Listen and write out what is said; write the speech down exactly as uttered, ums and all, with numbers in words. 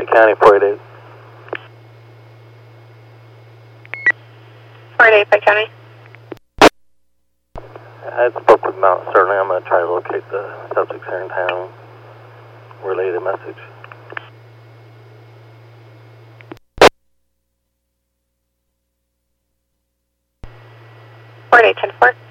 County, four eight eight. four eight eight, Pike County. I spoke with Mount Sterling. I'm going to try to locate the subjects here in town. Relay the message. four eight eight, ten four.